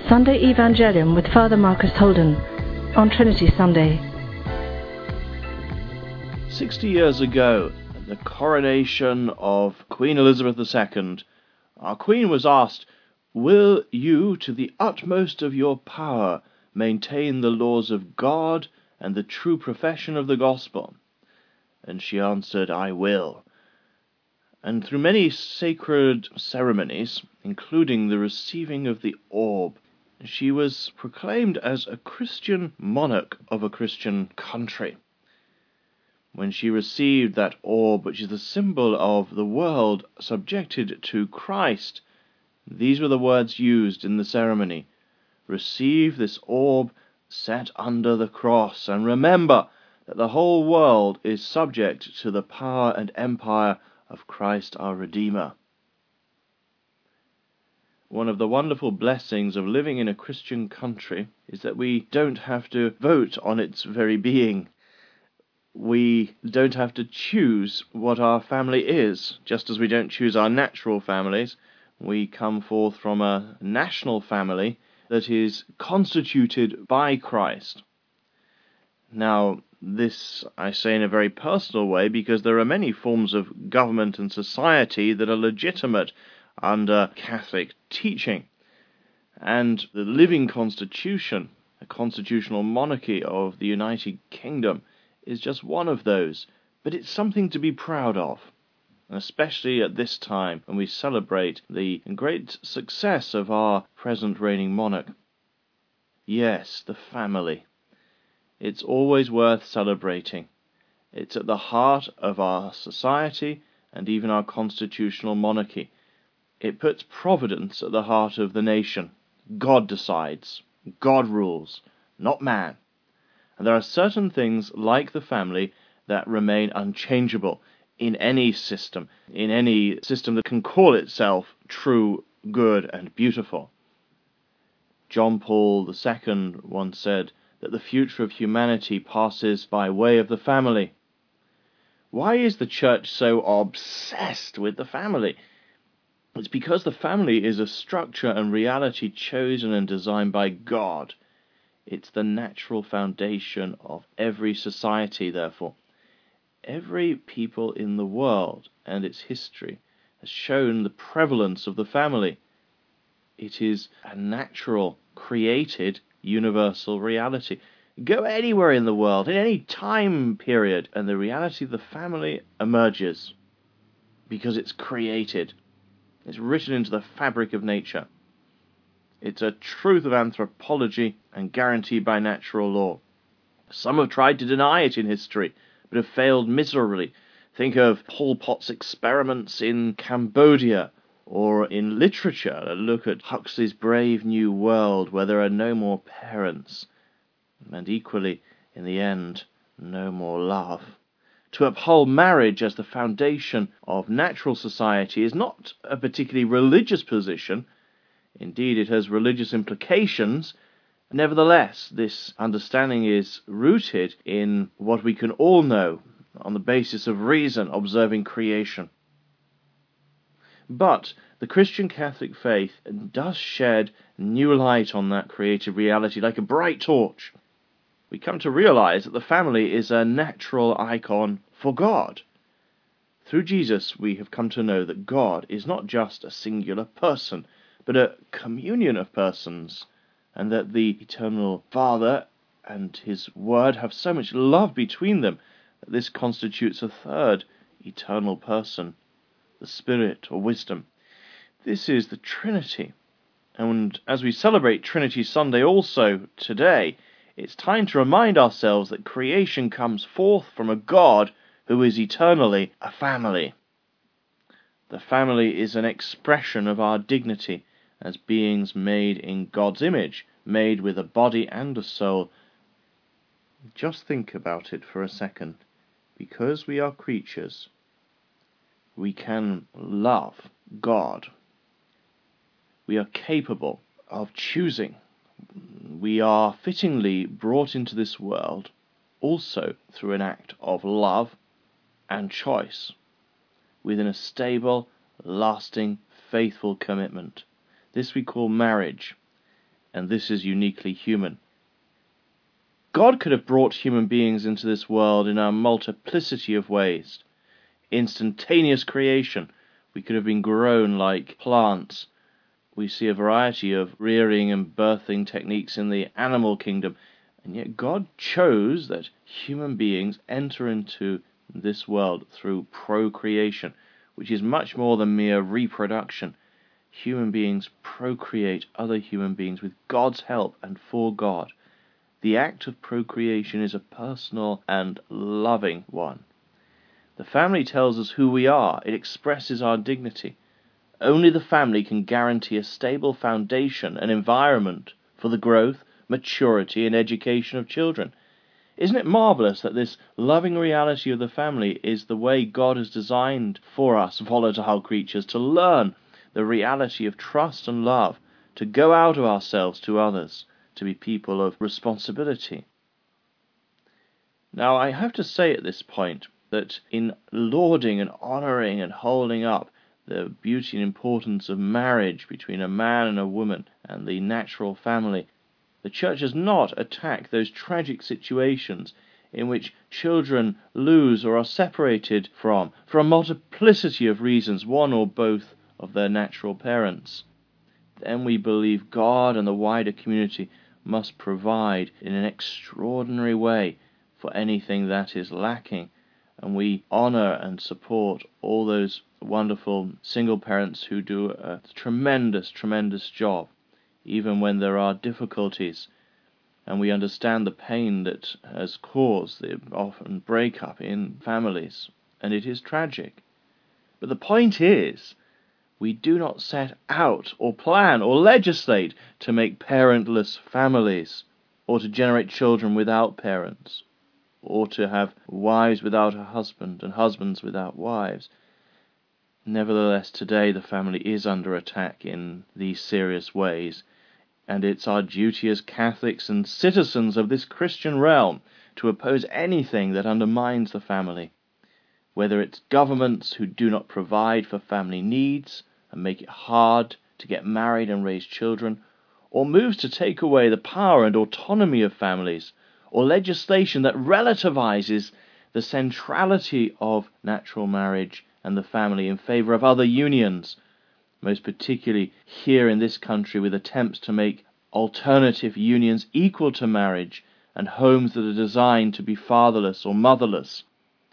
Sunday Evangelium with Father Marcus Holden on Trinity Sunday. 60 years ago, at the coronation of Queen Elizabeth II, our Queen was asked, "Will you, to the utmost of your power, maintain the laws of God and the true profession of the gospel?" And she answered, "I will." And through many sacred ceremonies, including the receiving of the orb, she was proclaimed as a Christian monarch of a Christian country. When she received that orb, which is the symbol of the world subjected to Christ, these were the words used in the ceremony: "Receive this orb set under the cross, and remember that the whole world is subject to the power and empire of Christ our Redeemer." One of the wonderful blessings of living in a Christian country is that we don't have to vote on its very being. We don't have to choose what our family is, just as we don't choose our natural families. We come forth from a national family that is constituted by Christ. Now, this I say in a very personal way because there are many forms of government and society that are legitimate under Catholic teaching. And the living constitution, a constitutional monarchy of the United Kingdom, is just one of those. But it's something to be proud of, especially at this time when we celebrate the great success of our present reigning monarch. Yes, the family. It's always worth celebrating. It's at the heart of our society and even our constitutional monarchy. It puts providence at the heart of the nation. God decides. God rules, not man. And there are certain things like the family that remain unchangeable in any system that can call itself true, good, and beautiful. John Paul II once said that the future of humanity passes by way of the family. Why is the Church so obsessed with the family? It's because the family is a structure and reality chosen and designed by God. It's the natural foundation of every society, therefore. Every people in the world and its history has shown the prevalence of the family. It is a natural, created, universal reality. Go anywhere in the world, in any time period, and the reality of the family emerges because it's created. It's written into the fabric of nature. It's a truth of anthropology and guaranteed by natural law. Some have tried to deny it in history, but have failed miserably. Think of Pol Pot's experiments in Cambodia, or in literature. Look at Huxley's Brave New World, where there are no more parents, and equally, in the end, no more love. To uphold marriage as the foundation of natural society is not a particularly religious position. Indeed, it has religious implications. Nevertheless, this understanding is rooted in what we can all know on the basis of reason, observing creation. But the Christian Catholic faith does shed new light on that creative reality like a bright torch. We come to realize that the family is a natural icon for God. Through Jesus, we have come to know that God is not just a singular person, but a communion of persons, and that the eternal Father and His Word have so much love between them that this constitutes a third eternal person, the Spirit or wisdom. This is the Trinity. And as we celebrate Trinity Sunday also today, it's time to remind ourselves that creation comes forth from a God who is eternally a family. The family is an expression of our dignity as beings made in God's image, made with a body and a soul. Just think about it for a second. Because we are creatures, we can love God. We are capable of choosing. We are fittingly brought into this world also through an act of love and choice, within a stable, lasting, faithful commitment. This we call marriage. and this is uniquely human. God could have brought human beings into this world in a multiplicity of ways. Instantaneous creation. We could have been grown like plants. We see a variety of rearing and birthing techniques in the animal kingdom, and yet God chose that human beings enter into this world through procreation, which is much more than mere reproduction. Human beings procreate other human beings with God's help and for God. The act of procreation is a personal and loving one. The family tells us who we are. It expresses our dignity. Only the family can guarantee a stable foundation and environment for the growth, maturity, and education of children. Isn't it marvelous that this loving reality of the family is the way God has designed for us volatile creatures to learn the reality of trust and love, to go out of ourselves to others, to be people of responsibility? Now, I have to say at this point that in lauding and honouring and holding up the beauty and importance of marriage between a man and a woman and the natural family, the Church has not attacked those tragic situations in which children lose or are separated from, for a multiplicity of reasons, one or both of their natural parents. Then we believe God and the wider community must provide in an extraordinary way for anything that is lacking, and we honour and support all those wonderful single parents who do a tremendous job, even when there are difficulties, and we understand the pain that has caused the often breakup in families, and it is tragic. But the point is, we do not set out or plan or legislate to make parentless families, or to generate children without parents, or to have wives without a husband and husbands without wives. Nevertheless, today the family is under attack in these serious ways, and it's our duty as Catholics and citizens of this Christian realm to oppose anything that undermines the family, whether it's governments who do not provide for family needs and make it hard to get married and raise children, or moves to take away the power and autonomy of families, or legislation that relativizes the centrality of natural marriage and the family in favor of other unions, most particularly here in this country with attempts to make alternative unions equal to marriage and homes that are designed to be fatherless or motherless.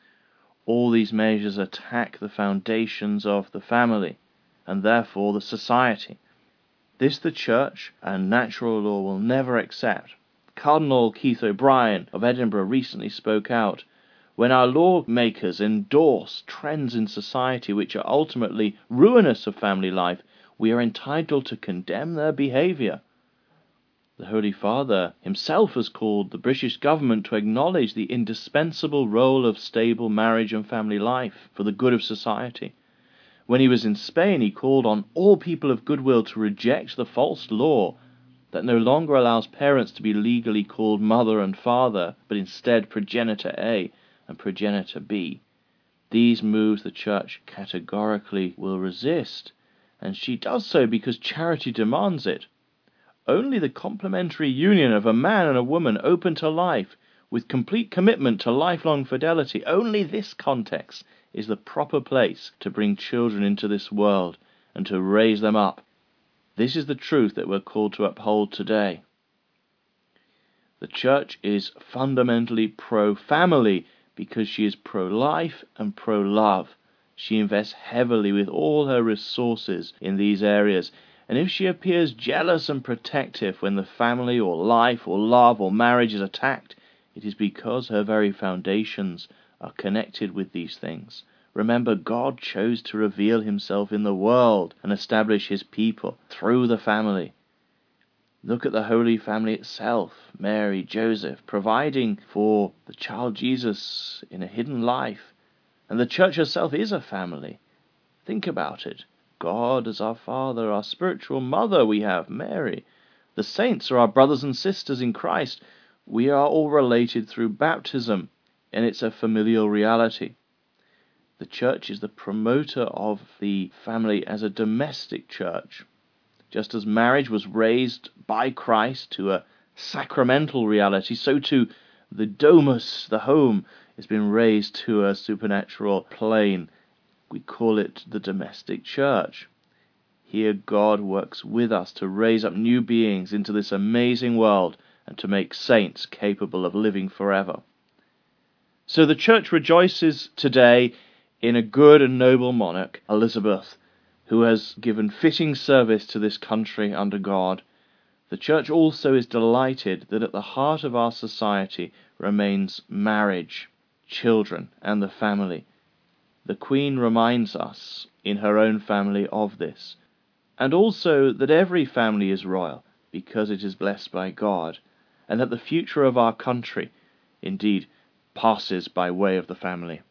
All these measures attack the foundations of the family and therefore the society. This the Church and natural law will never accept. Cardinal Keith O'Brien of Edinburgh recently spoke out. When our lawmakers endorse trends in society which are ultimately ruinous of family life, we are entitled to condemn their behaviour. The Holy Father himself has called the British government to acknowledge the indispensable role of stable marriage and family life for the good of society. When he was in Spain, he called on all people of goodwill to reject the false law that no longer allows parents to be legally called mother and father, but instead progenitor A and progenitor B. These moves the Church categorically will resist, and she does so because charity demands it. Only the complementary union of a man and a woman open to life, with complete commitment to lifelong fidelity, only this context is the proper place to bring children into this world and to raise them up. This is the truth that we're called to uphold today. The Church is fundamentally pro-family because she is pro-life and pro-love. She invests heavily with all her resources in these areas, and if she appears jealous and protective when the family or life or love or marriage is attacked, it is because her very foundations are connected with these things. Remember, God chose to reveal himself in the world and establish his people through the family. Look at the Holy Family itself, Mary, Joseph, providing for the child Jesus in a hidden life. And the Church herself is a family. Think about it. God as our Father, our spiritual mother we have, Mary. The saints are our brothers and sisters in Christ. We are all related through baptism, and it's a familial reality. The Church is the promoter of the family as a domestic church. Just as marriage was raised by Christ to a sacramental reality, so too the domus, the home, has been raised to a supernatural plane. We call it the domestic church. Here God works with us to raise up new beings into this amazing world and to make saints capable of living forever. So the church rejoices today in a good and noble monarch, Elizabeth, who has given fitting service to this country under God. The church also is delighted that at the heart of our society remains marriage, children, and the family. The Queen reminds us in her own family of this, and also that every family is royal because it is blessed by God, and that the future of our country, indeed, passes by way of the family.